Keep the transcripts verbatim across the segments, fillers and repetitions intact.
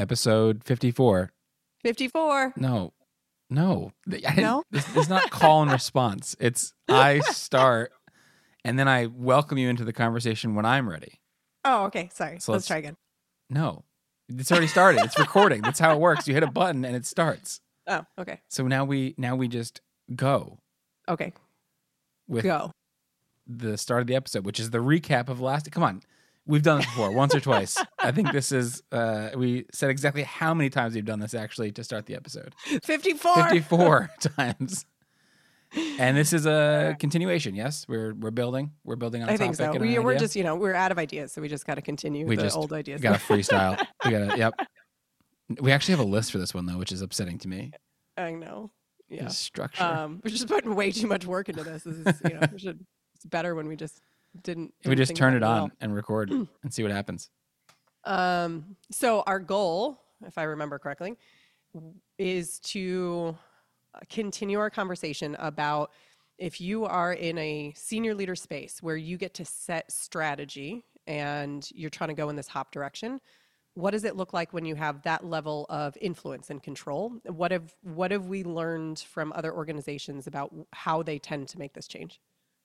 episode fifty-four. fifty-four. No, no. I didn't, No? This, this is not call and response. It's I start, and then I welcome you into the conversation when I'm ready. Oh, okay. Sorry. So let's, let's- try again. No, it's already started. It's recording. That's how it works. You hit a button and it starts. Oh, okay. So now we now we just go Okay. with Go. the start of the episode, which is the recap of last. Come on, we've done this before, once or twice. I think this is. Uh, we said exactly how many times we've done this actually to start the episode. fifty-four. Fifty-four times. And this is a continuation. Yes, we're we're building. We're building on a I topic. think so. and We, an we're idea. just, you know, we're out of ideas, so we just got to continue We the just old ideas. got to freestyle. We got to. Yep. We actually have a list for this one though, which is upsetting to me. I know. Yeah. The structure. Um, we're just putting way too much work into this. This is, you know, we should, it's better when we just didn't. we didn't just think turn it about on and record and see what happens. well. Um, so our goal, if I remember correctly, is to continue our conversation about if you are in a senior leader space where you get to set strategy and you're trying to go in this hop direction, what does it look like when you have that level of influence and control? What have what have we learned from other organizations about how they tend to make this change?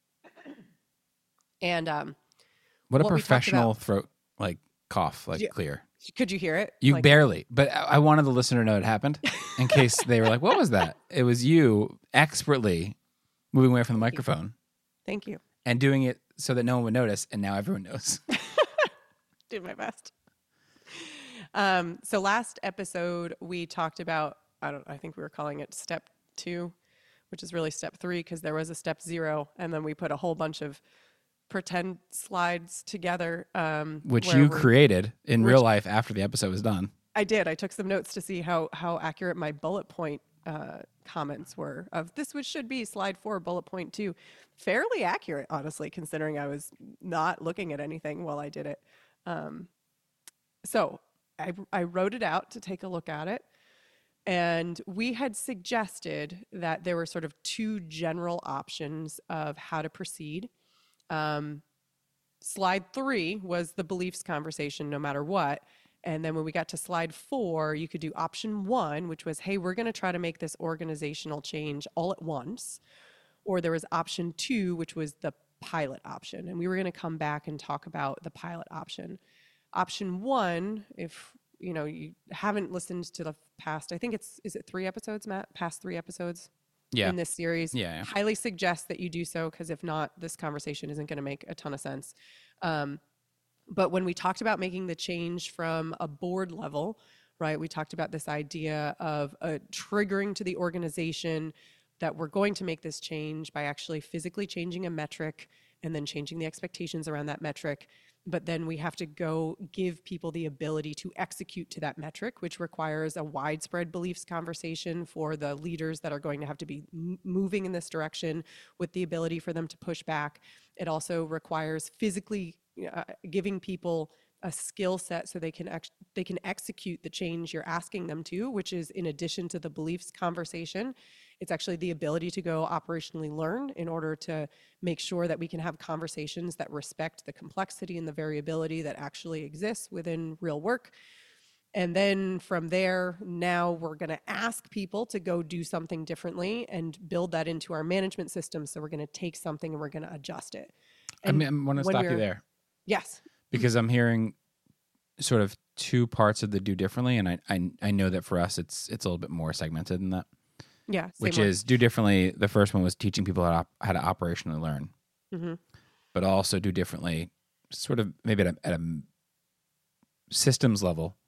And um, What a what we talked professional about- throat like cough, like Yeah. clear. could you hear it? You Like, barely, but I I wanted the listener to know it happened in case they were like, "What was that?" It was you expertly moving away from the microphone thank you. and doing it so that no one would notice, and now everyone knows. Did my best. Um, so last episode we talked about, I don't, I think we were calling it step two, which is really step three because there was a step zero, and then we put a whole bunch of pretend slides together. Um, Which where you we're- created in which- real life after the episode was done. I did. I took some notes to see how how accurate my bullet point uh, comments were of this, which should be slide four, bullet point two. Fairly accurate, honestly, considering I was not looking at anything while I did it. Um, so I, I wrote it out to take a look at it. And we had suggested that there were sort of two general options of how to proceed. Um, slide three was the beliefs conversation, no matter what. And then when we got to slide four, you could do option one, which was, hey, we're going to try to make this organizational change all at once. Or there was option two, which was the pilot option. And we were going to come back and talk about the pilot option. Option one, if you know you haven't listened to the past, I think it's, is it three episodes, Matt? Past three episodes Yeah. in this series. Yeah, yeah. Highly suggest that you do so, because if not, this conversation isn't going to make a ton of sense. Um, But when we talked about making the change from a board level, right, we talked about this idea of uh, triggering to the organization that we're going to make this change by actually physically changing a metric and then changing the expectations around that metric. But then we have to go give people the ability to execute to that metric, which requires a widespread beliefs conversation for the leaders that are going to have to be m- moving in this direction with the ability for them to push back. It also requires physically uh, giving people a skill set so they can ex- they can execute the change you're asking them to, which is in addition to the beliefs conversation. It's actually the ability to go operationally learn in order to make sure that we can have conversations that respect the complexity and the variability that actually exists within real work. And then from there, now we're going to ask people to go do something differently and build that into our management system. So we're going to take something and we're going to adjust it. I And mean, I want to when stop you we're- there Yes. because I'm hearing sort of two parts of the do differently, and I I, I know that for us it's it's a little bit more segmented than that. Yeah. Which is do differently. The first one was teaching people how to, op- how to operationally learn, mm-hmm. but also do differently, sort of maybe at a, at a systems level,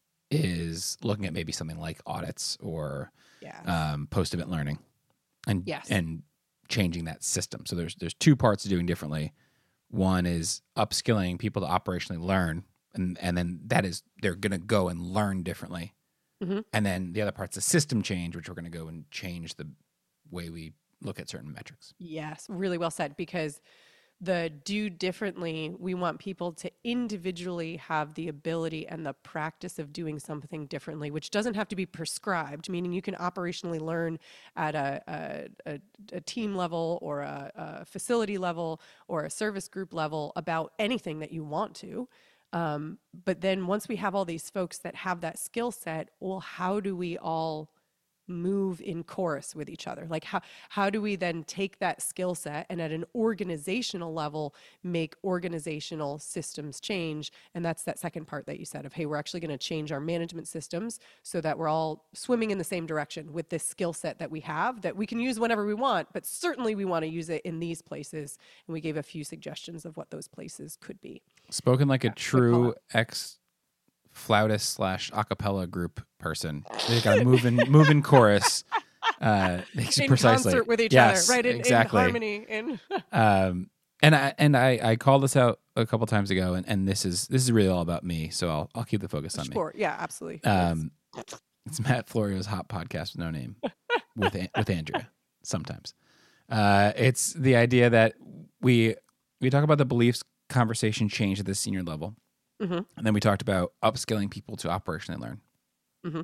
is looking at maybe something like audits or Yeah. um, post-event learning, and Yes. and changing that system. So there's there's two parts to doing differently. One is upskilling people to operationally learn, and and then that is they're going to go and learn differently. Mm-hmm. And then the other part's a system change, which we're going to go and change the way we look at certain metrics. Yes, really well said, because the do differently, we want people to individually have the ability and the practice of doing something differently, which doesn't have to be prescribed, meaning you can operationally learn at a, a, a, a team level or a, a facility level or a service group level about anything that you want to. Um, but then once we have all these folks that have that skill set, well, how do we all move in chorus with each other? Like how how do we then take that skill set and at an organizational level make organizational systems change? And that's that second part that you said of, hey, we're actually going to change our management systems so that we're all swimming in the same direction with this skill set that we have that we can use whenever we want, but certainly we want to use it in these places. And we gave a few suggestions of what those places could be. Spoken like a Yeah, good true call. ex flautist slash acapella group person. They got to move in, move in chorus. Uh, In precisely. concert with each Yes, other, right? In, exactly. in harmony. In Um, and I and I, I called this out a couple times ago, and, and this is this is really all about me. So I'll I'll keep the focus on Sure. Yeah, absolutely. me. Um, it's Matt Florio's Hot Podcast with No Name with An- with Andrea. Sometimes, uh, it's the idea that we we talk about the beliefs conversation change at the senior level. Mm-hmm. And then we talked about upskilling people to operationally learn. Mm-hmm.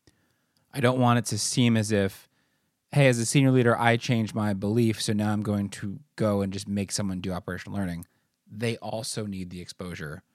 I don't want it to seem as if, hey, as a senior leader, I changed my belief, so now I'm going to go and just make someone do operational learning. They also need the exposure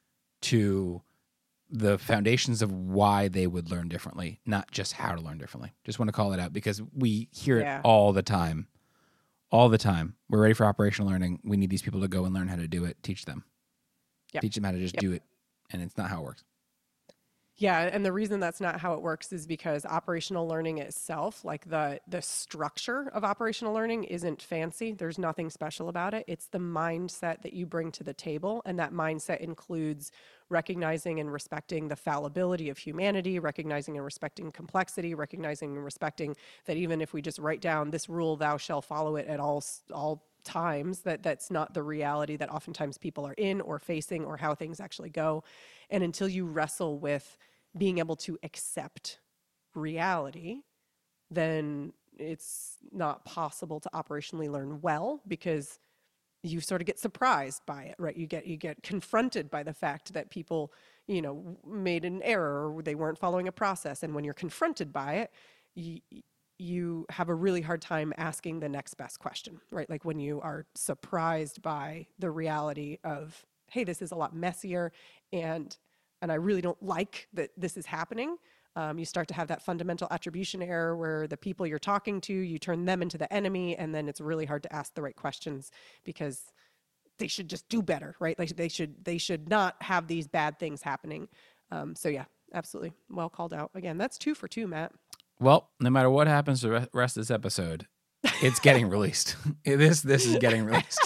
to the foundations of why they would learn differently, not just how to learn differently. Just want to call it out because we hear Yeah. it all the time. All the time. We're ready for operational learning. We need these people to go and learn how to do it, teach them. Yep. Teach them how to just Yep. do it. And it's not how it works. Yeah, and the reason that's not how it works is because operational learning itself, like the the structure of operational learning isn't fancy. There's nothing special about it. It's the mindset that you bring to the table, and that mindset includes recognizing and respecting the fallibility of humanity, recognizing and respecting complexity, recognizing and respecting that even if we just write down this rule, thou shall follow it at all s- all times, that that's not the reality that oftentimes people are in or facing or how things actually go. And until you wrestle with being able to accept reality, then it's not possible to operationally learn well because you sort of get surprised by it, right? You get you get confronted by the fact that people, you know, made an error or they weren't following a process. And when you're confronted by it, you, you have a really hard time asking the next best question, right? Like when you are surprised by the reality of, hey, this is a lot messier and and I really don't like that this is happening. Um, you start to have that fundamental attribution error where the people you're talking to, you turn them into the enemy, and then it's really hard to ask the right questions because they should just do better, right? Like they should they should not have these bad things happening. Um, so yeah, absolutely, well called out. Again, that's two for two, Matt. Well, no matter what happens to the rest of this episode, it's getting released. this this is getting released.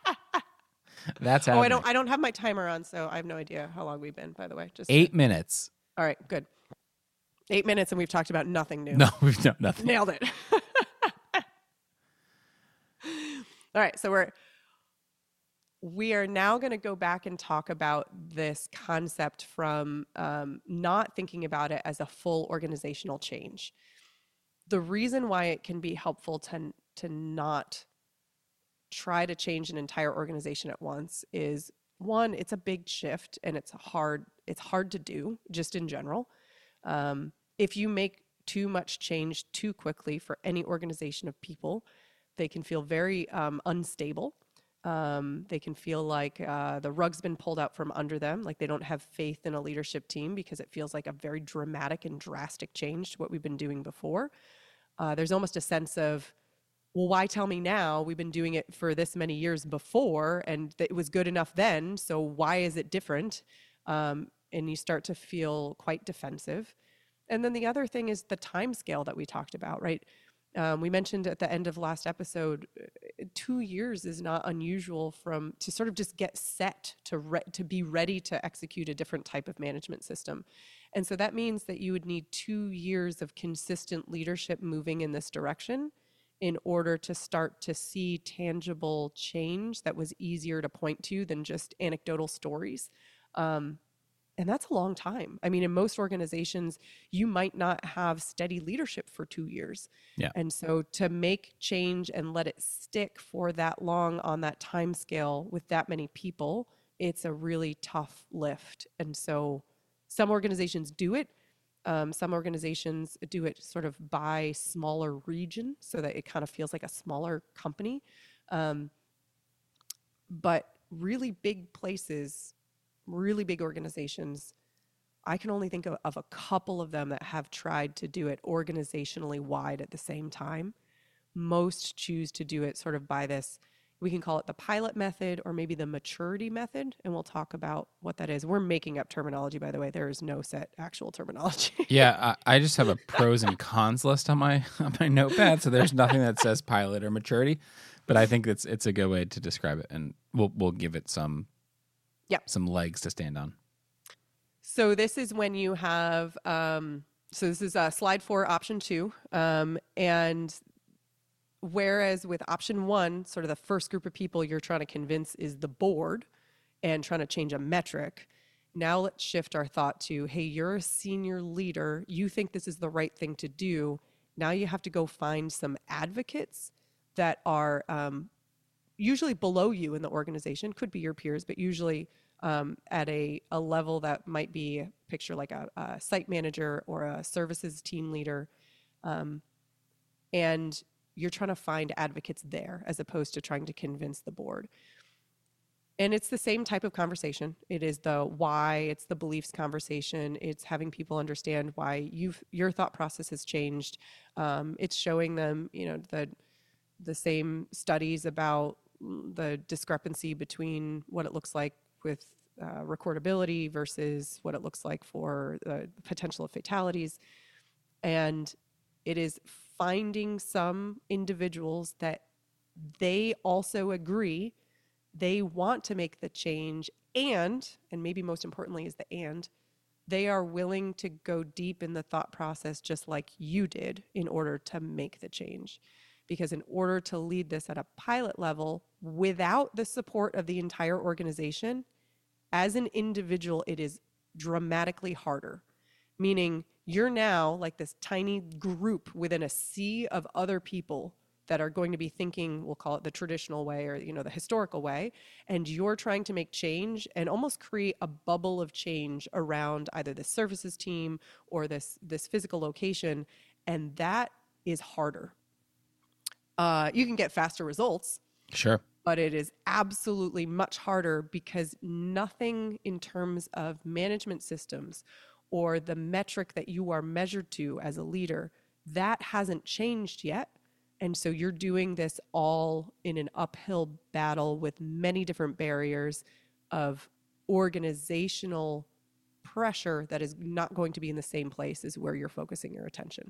That's happening. Oh, I don't I don't have my timer on, so I have no idea how long we've been. By the way, just Eight minutes. All right, good. Eight minutes, and we've talked about nothing new. No, we've done nothing. Nailed it. All right, so we're we are now going to go back and talk about this concept from um, not thinking about it as a full organizational change. The reason why it can be helpful to to not try to change an entire organization at once is, one, it's a big shift and it's hard. It's hard to do just in general. Um, if you make too much change too quickly for any organization of people, they can feel very um, unstable. Um, they can feel like uh, the rug's been pulled out from under them, like they don't have faith in a leadership team because it feels like a very dramatic and drastic change to what we've been doing before. Uh, there's almost a sense of, well, why tell me now? We've been doing it for this many years before, and it was good enough then, so why is it different? Um, and you start to feel quite defensive. And then the other thing is the time scale that we talked about, right? Um, we mentioned at the end of last episode, uh, two years is not unusual from to sort of just get set to re- to be ready to execute a different type of management system. And so that means that you would need two years of consistent leadership moving in this direction in order to start to see tangible change that was easier to point to than just anecdotal stories. Um, and that's a long time. I mean, in most organizations, you might not have steady leadership for two years. Yeah. And so to make change and let it stick for that long on that time scale with that many people, it's a really tough lift. And so some organizations do it. Um, some organizations do it sort of by smaller region so that it kind of feels like a smaller company. Um, but really big places really big organizations, I can only think of, of a couple of them that have tried to do it organizationally wide at the same time. Most choose to do it sort of by this, we can call it the pilot method or maybe the maturity method, and we'll talk about what that is. We're making up terminology, by the way. There is no set actual terminology. Yeah, I, I just have a pros and cons list on my on my notepad, so there's nothing that says pilot or maturity, but I think it's it's a good way to describe it, and we'll we'll give it some yeah some legs to stand on. So this is when you have um, so this is uh, slide four, option two, um, and whereas with option one, sort of the first group of people you're trying to convince is the board and trying to change a metric. Now let's shift our thought to, hey, you're a senior leader. You think this is the right thing to do. Now you have to go find some advocates that are um, usually below you in the organization, could be your peers, but usually um, at a, a level that might be, picture like a, a site manager or a services team leader. Um, and you're trying to find advocates there as opposed to trying to convince the board. And it's the same type of conversation. It is the why, it's the beliefs conversation. It's having people understand why you've your thought process has changed. Um, it's showing them, you know, the the same studies about the discrepancy between what it looks like with uh, recordability versus what it looks like for the potential of fatalities. And it is finding some individuals that they also agree they want to make the change, and, and maybe most importantly is the and, they are willing to go deep in the thought process just like you did in order to make the change. Because in order to lead this at a pilot level without the support of the entire organization, as an individual, it is dramatically harder. Meaning you're now like this tiny group within a sea of other people that are going to be thinking, we'll call it the traditional way or, you know, the historical way. And you're trying to make change and almost create a bubble of change around either the services team or this, this physical location. And that is harder. Uh, you can get faster results. Sure. But it is absolutely much harder because nothing in terms of management systems or the metric that you are measured to as a leader, that hasn't changed yet. And so you're doing this all in an uphill battle with many different barriers of organizational pressure that is not going to be in the same place as where you're focusing your attention.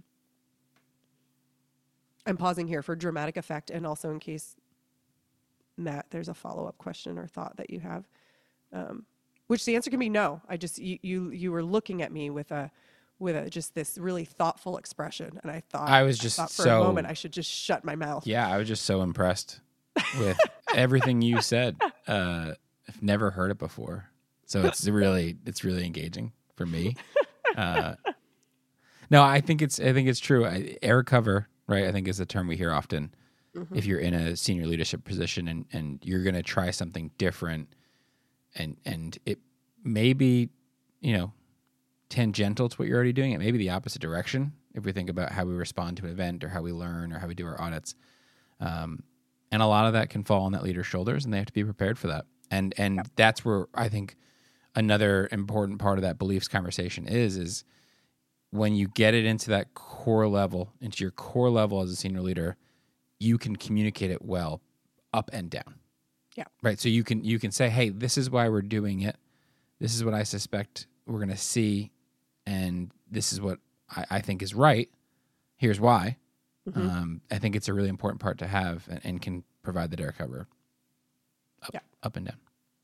I'm pausing here for dramatic effect and also in case, Matt, there's a follow-up question or thought that you have, um, which the answer can be no. I just, you, you, you were looking at me with a, with a, just this really thoughtful expression. And I thought, I was just I thought for so, a moment, I should just shut my mouth. Yeah. I was just so impressed with everything you said. Uh, I've never heard it before. So it's really, it's really engaging for me. Uh, no, I think it's, I think it's true. I, air cover, right? I think is a term we hear often. Mm-hmm. If you're in a senior leadership position and, and you're going to try something different and, and it may be, you know, tangential to what you're already doing. It may be the opposite direction. If we think about how we respond to an event or how we learn or how we do our audits. Um, and a lot of that can fall on that leader's shoulders and they have to be prepared for that. And, and yep. That's where I think another important part of that beliefs conversation is, is when you get it into that core level, into your core level as a senior leader, you can communicate it well up and down. Yeah. Right. So you can, you can say, hey, this is why we're doing it. This is what I suspect we're going to see. And this is what I, I think is right. Here's why. Mm-hmm. Um, I think it's a really important part to have and, and can provide the air cover up, yeah. up and down.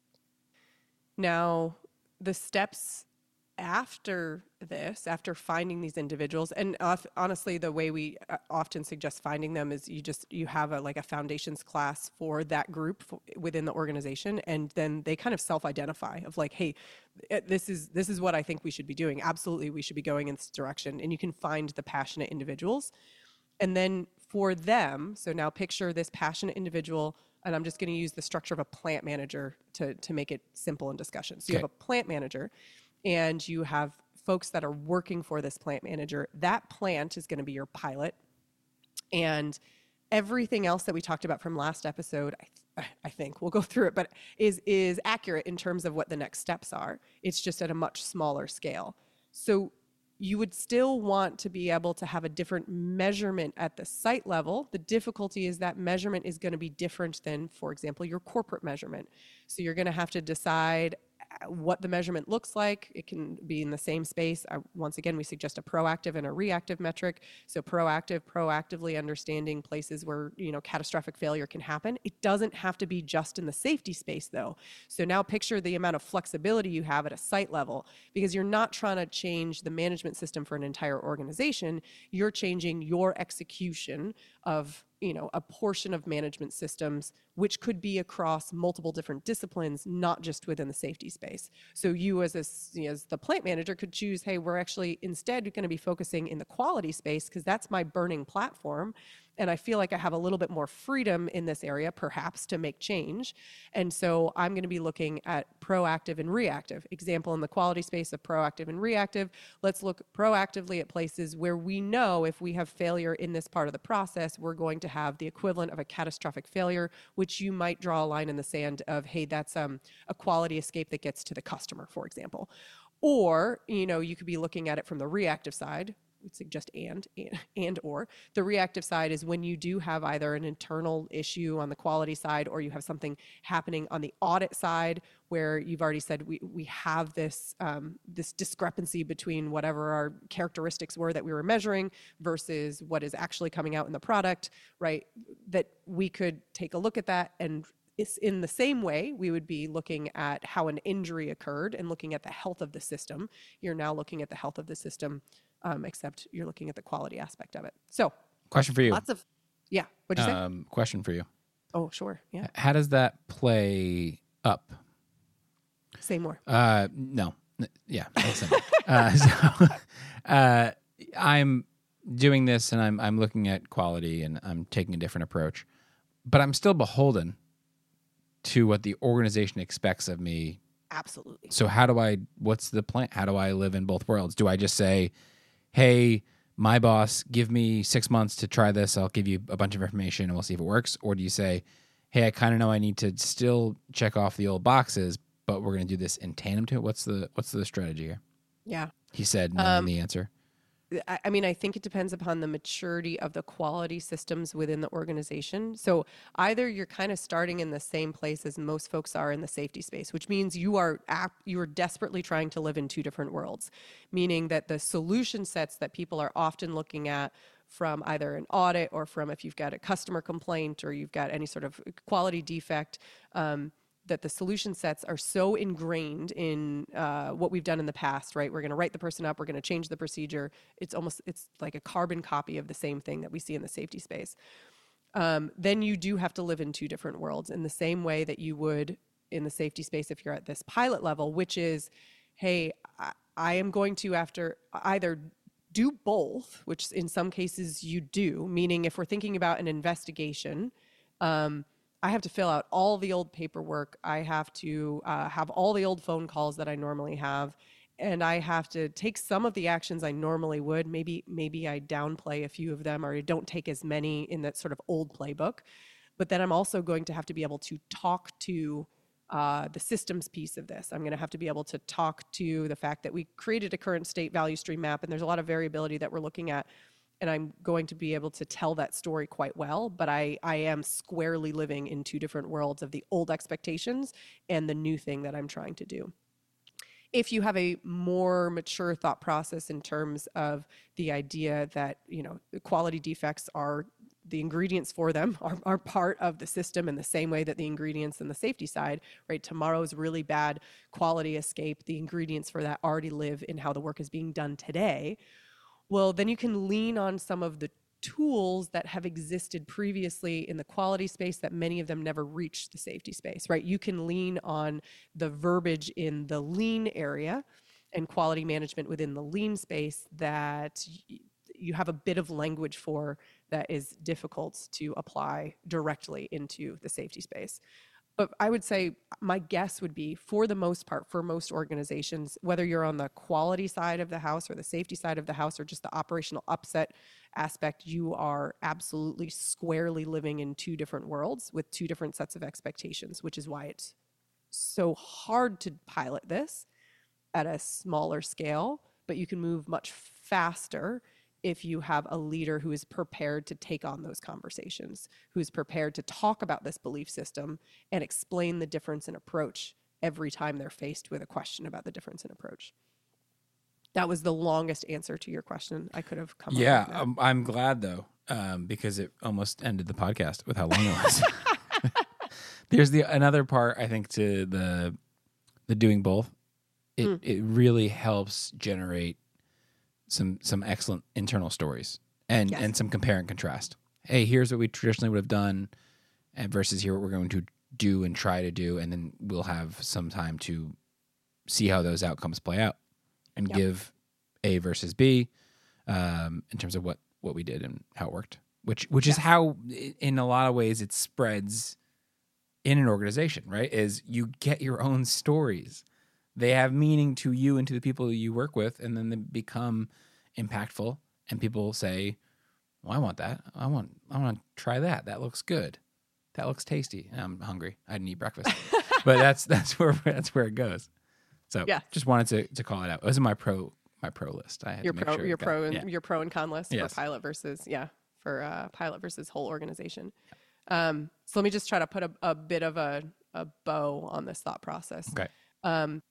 Now, the steps after this, after finding these individuals, and uh, honestly, the way we often suggest finding them is you just, you have a, like a foundations class for that group for, within the organization. And then they kind of self-identify of like, hey, this is, this is what I think we should be doing. Absolutely. We should be going in this direction. And you can find the passionate individuals. And then for them, so now picture this passionate individual, and I'm just going to use the structure of a plant manager to, to make it simple in discussion. So you okay. have a plant manager and you have folks that are working for this plant manager. That plant is going to be your pilot. And everything else that we talked about from last episode, I, th- I think we'll go through it, but is is accurate in terms of what the next steps are. It's just at a much smaller scale. So you would still want to be able to have a different measurement at the site level. The difficulty is that measurement is going to be different than, for example, your corporate measurement. So you're going to have to decide what the measurement looks like. It can be in the same space. Uh, once again, we suggest a proactive and a reactive metric. So proactive, proactively understanding places where, you know, catastrophic failure can happen. It doesn't have to be just in the safety space though. So now picture the amount of flexibility you have at a site level, because you're not trying to change the management system for an entire organization. You're changing your execution of, you know, a portion of management systems, which could be across multiple different disciplines, not just within the safety space. So you as a, as the plant manager could choose, hey, we're actually instead going to be focusing in the quality space because that's my burning platform. And I feel like I have a little bit more freedom in this area, perhaps, to make change. And so I'm going to be looking at proactive and reactive. Example in the quality space of proactive and reactive. Let's look proactively at places where we know if we have failure in this part of the process, we're going to have the equivalent of a catastrophic failure, which you might draw a line in the sand of, hey, that's um, a quality escape that gets to the customer, for example. Or, you know, you could be looking at it from the reactive side. We'd suggest and, and and or. The reactive side is when you do have either an internal issue on the quality side, or you have something happening on the audit side where you've already said we we have this um, this discrepancy between whatever our characteristics were that we were measuring versus what is actually coming out in the product, right? That we could take a look at that, and it's in the same way we would be looking at how an injury occurred and looking at the health of the system. You're now looking at the health of the system, um, except you're looking at the quality aspect of it. So, question for you. Lots of, yeah. What'd you um, say? Question for you. Oh, sure. Yeah. How does that play up? Say more. Uh, no. Yeah. uh, so, uh, I'm doing this and I'm I'm looking at quality and I'm taking a different approach, but I'm still beholden to what the organization expects of me. Absolutely. So how do I, what's the plan? How do I live in both worlds? Do I just say, hey, my boss, give me six months to try this. I'll give you a bunch of information and we'll see if it works. Or do you say, hey, I kind of know I need to still check off the old boxes, but we're going to do this in tandem to it? What's the, what's the strategy here? Yeah. He said, knowing um, the answer. I, I mean, I think it depends upon the maturity of the quality systems within the organization. So either you're kind of starting in the same place as most folks are in the safety space, which means you are ap- you are desperately trying to live in two different worlds, meaning that the solution sets that people are often looking at from either an audit or from if you've got a customer complaint or you've got any sort of quality defect, um, that the solution sets are so ingrained in uh, what we've done in the past, right? We're going to write the person up. We're going to change the procedure. It's almost, it's like a carbon copy of the same thing that we see in the safety space. Um, then you do have to live in two different worlds in the same way that you would in the safety space if you're at this pilot level, which is, hey, I, I am going to after either do both, which in some cases you do, meaning if we're thinking about an investigation, um, I have to fill out all the old paperwork. I have to uh, have all the old phone calls that I normally have. And I have to take some of the actions I normally would. Maybe maybe I downplay a few of them or I don't take as many in that sort of old playbook. But then I'm also going to have to be able to talk to uh, the systems piece of this. I'm going to have to be able to talk to the fact that we created a current state value stream map and there's a lot of variability that we're looking at. And I'm going to be able to tell that story quite well, but I, I am squarely living in two different worlds of the old expectations and the new thing that I'm trying to do. If you have a more mature thought process in terms of the idea that, you know, quality defects are the ingredients for them are, are part of the system in the same way that the ingredients in the safety side, right? Tomorrow's really bad quality escape, the ingredients for that already live in how the work is being done today. Well, then you can lean on some of the tools that have existed previously in the quality space that many of them never reached the safety space, right? You can lean on the verbiage in the lean area and quality management within the lean space that y- you have a bit of language for that is difficult to apply directly into the safety space. But I would say my guess would be, for the most part, for most organizations, whether you're on the quality side of the house or the safety side of the house or just the operational upset aspect, you are absolutely squarely living in two different worlds with two different sets of expectations, which is why it's so hard to pilot this at a smaller scale, but you can move much faster if you have a leader who is prepared to take on those conversations, who's prepared to talk about this belief system and explain the difference in approach every time they're faced with a question about the difference in approach. That was the longest answer to your question I could have come Yeah, up with. um, I'm glad though, um, because it almost ended the podcast with how long it was. There's the another part I think to the the doing both. It mm. it really helps generate some some excellent internal stories and yes. and some compare and contrast. Hey, here's what we traditionally would have done, and versus here what we're going to do and try to do, and then we'll have some time to see how those outcomes play out and yep. give A versus B um, in terms of what, what we did and how it worked, which which yes. is how, in a lot of ways, it spreads in an organization, right? Is you get your own stories. They have meaning to you and to the people you work with, and then they become impactful, and people say, well, I want that. I want I want to try that. That looks good. That looks tasty. I'm hungry. I didn't eat breakfast. But that's that's where that's where it goes. So yeah. just wanted to, to call it out. It was in my pro my pro list. I had your to make pro sure your got, pro and yeah. your pro and con list yes. for pilot versus yeah for uh, pilot versus whole organization. Um, so let me just try to put a, a bit of a, a bow on this thought process. Okay. Um,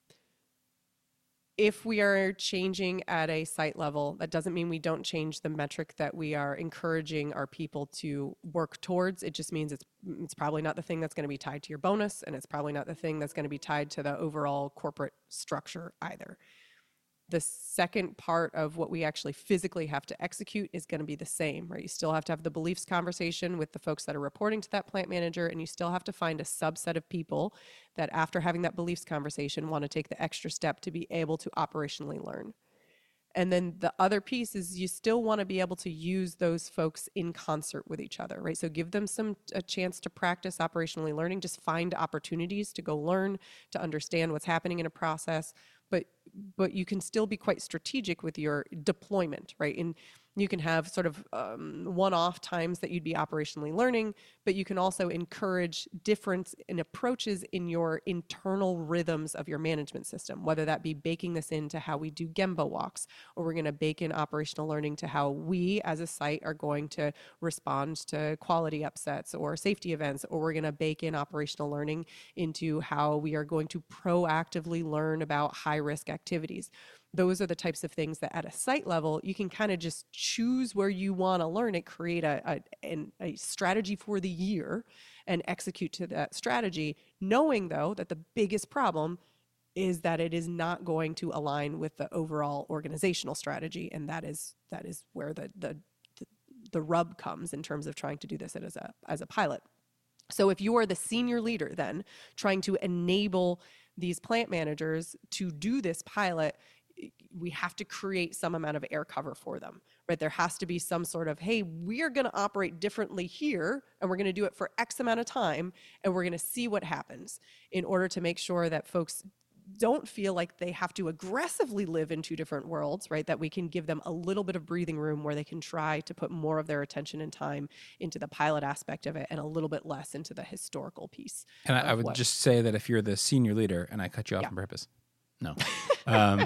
if we are changing at a site level, that doesn't mean we don't change the metric that we are encouraging our people to work towards. It just means it's it's probably not the thing that's going to be tied to your bonus, and it's probably not the thing that's going to be tied to the overall corporate structure either. The second part of what we actually physically have to execute is going to be the same, right? You still have to have the beliefs conversation with the folks that are reporting to that plant manager, and you still have to find a subset of people that, after having that beliefs conversation, want to take the extra step to be able to operationally learn. And then the other piece is you still want to be able to use those folks in concert with each other, right? So give them some a chance to practice operationally learning. Just find opportunities to go learn, to understand what's happening in a process. But but you can still be quite strategic with your deployment, right? And you can have sort of um, one-off times that you'd be operationally learning, but you can also encourage difference in approaches in your internal rhythms of your management system, whether that be baking this into how we do Gemba walks, or we're going to bake in operational learning to how we as a site are going to respond to quality upsets or safety events, or we're going to bake in operational learning into how we are going to proactively learn about high-risk activities. Those are the types of things that at a site level, you can kind of just choose where you want to learn it, create a, a, an, a strategy for the year and execute to that strategy, knowing though that the biggest problem is that it is not going to align with the overall organizational strategy. And that is that is where the the the rub comes in terms of trying to do this as a as a pilot. So if you are the senior leader then trying to enable these plant managers to do this pilot, we have to create some amount of air cover for them, right? There has to be some sort of, hey, we are going to operate differently here, and we're going to do it for X amount of time, and we're going to see what happens, in order to make sure that folks don't feel like they have to aggressively live in two different worlds, right? That we can give them a little bit of breathing room where they can try to put more of their attention and time into the pilot aspect of it and a little bit less into the historical piece. And I, I would what, just say that if you're the senior leader, and I cut you off yeah. on purpose, no. um,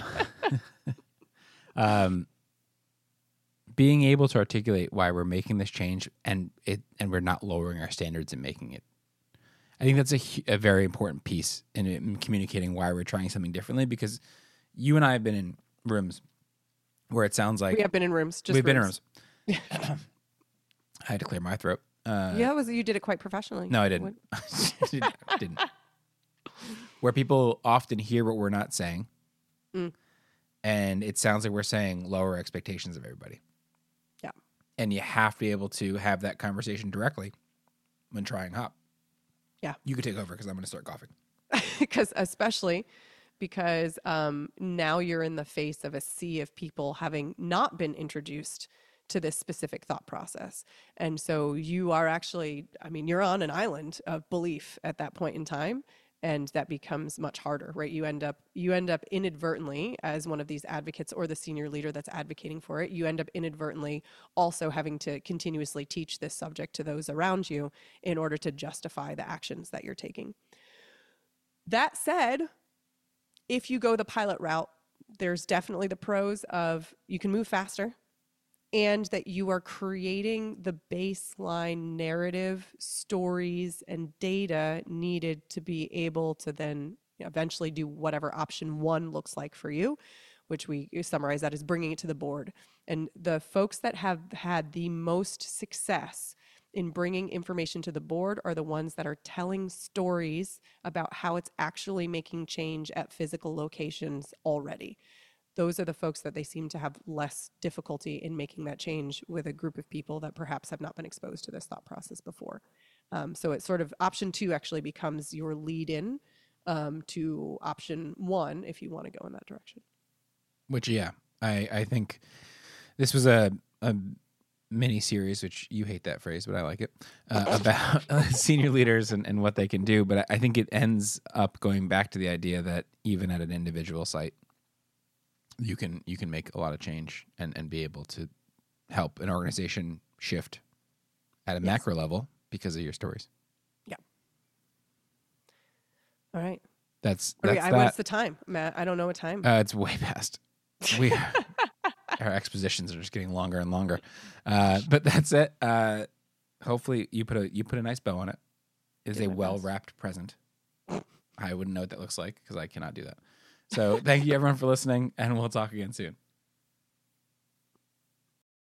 um, being able to articulate why we're making this change and it and we're not lowering our standards in making it. I think that's a, a very important piece in, in communicating why we're trying something differently, because you and I have been in rooms where it sounds like... We have been in rooms. Just we've rooms. been in rooms. I had to clear my throat. Uh, yeah, it was, you did it quite professionally. No, I didn't. I didn't. Where people often hear what we're not saying, mm. and it sounds like we're saying lower expectations of everybody. Yeah. And you have to be able to have that conversation directly when trying hop. Yeah. You could take over because I'm going to start coughing. Because especially because um, now you're in the face of a sea of people having not been introduced to this specific thought process. And so you are actually, I mean, you're on an island of belief at that point in time. And that becomes much harder, right? You end up you end up inadvertently, as one of these advocates or the senior leader that's advocating for it, you end up inadvertently also having to continuously teach this subject to those around you in order to justify the actions that you're taking. That said, if you go the pilot route, there's definitely the pros of you can move faster, and that you are creating the baseline narrative, stories, and data needed to be able to then eventually do whatever option one looks like for you, which we summarize that as bringing it to the board. And the folks that have had the most success in bringing information to the board are the ones that are telling stories about how it's actually making change at physical locations already. Those are the folks that they seem to have less difficulty in making that change with a group of people that perhaps have not been exposed to this thought process before. Um, so it's sort of option two actually becomes your lead in um, to option one if you want to go in that direction. Which, yeah, I, I think this was a, a mini series, which you hate that phrase, but I like it, uh, about senior leaders and, and what they can do. But I think it ends up going back to the idea that even at an individual site, you can you can make a lot of change and, and be able to help an organization shift at a yes. macro level because of your stories. Yeah. All right. That's, okay, that's I, that. What's the time, Matt? I don't know what time. Uh, it's way past. We our expositions are just getting longer and longer. Uh, but that's it. Uh, hopefully you put a you put a nice bow on it. It is a well wrapped present. I wouldn't know what that looks like because I cannot do that. So thank you everyone for listening, and we'll talk again soon.